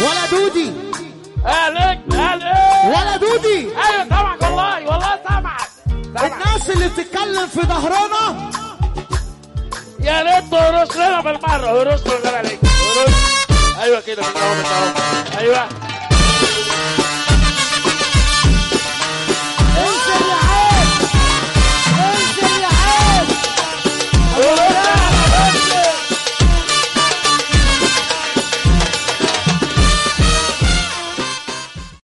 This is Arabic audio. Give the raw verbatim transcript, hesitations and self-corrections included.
ولا دودي عليك عليك ولا دودي. ايوه سامعك والله والله سامعك. الناس اللي بتتكلم في ظهرنا يا ريت تهرش لنا بالمره. هرش بالله عليك هرش. ايوه كده من اهو من اهو. ايوه